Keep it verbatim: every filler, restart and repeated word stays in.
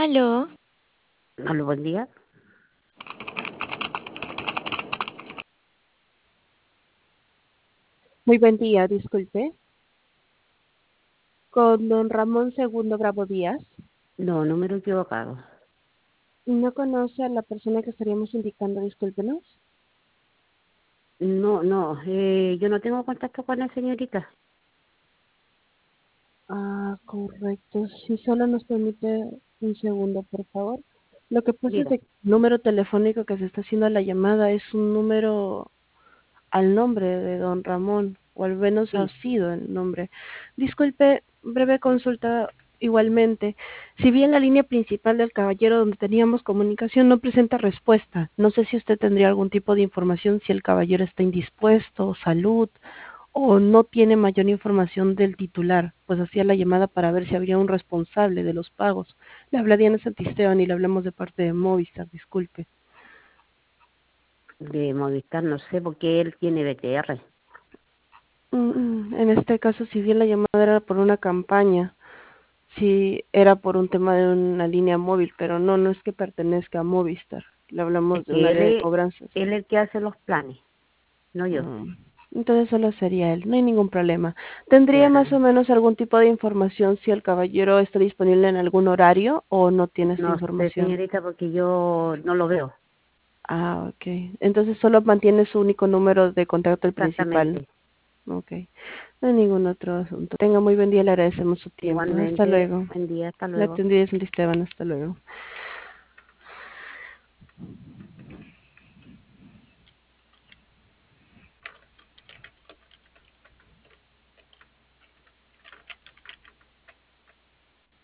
Aló, Aló, buen día. Muy buen día, disculpe. Con don Ramón Segundo Bravo Díaz. No, número equivocado. ¿No conoce a la persona que estaríamos indicando? Discúlpenos. No, no, eh, yo no tengo contacto con la señorita. Ah, correcto. Si solo nos permite un segundo, por favor. Lo que pasa es Diga, que el número telefónico que se está haciendo la llamada es un número al nombre de don Ramón, o al menos ha sí, sido el nombre. Disculpe, breve consulta igualmente. Si bien la línea principal del caballero donde teníamos comunicación no presenta respuesta, no sé si usted tendría algún tipo de información si el caballero está indispuesto, salud, o no tiene mayor información del titular, pues hacía la llamada para ver si habría un responsable de los pagos. Le habla Diana Santisteban y le hablamos de parte de Movistar, disculpe. de Movistar, no sé, porque él tiene B T R. Mm, mm, En este caso, si bien la llamada era por una campaña, sí era por un tema de una línea móvil, pero no, no es que pertenezca a Movistar. Le Es hablamos de un que él área de es, cobranzas. él es el que hace los planes, no yo. Mm, Entonces solo sería él, no hay ningún problema. ¿Tendría más o Ya, menos algún tipo de información si el caballero está disponible en algún horario o no tiene esta no sé, información? señorita, porque yo no lo veo Ah, ok. Entonces solo mantiene su único número de contacto el principal. exactamente. Ok. No hay ningún otro asunto. Tenga muy buen día, le agradecemos su tiempo. Hasta Igualmente, luego. buen día, hasta La luego. atendida es Esteban, hasta luego.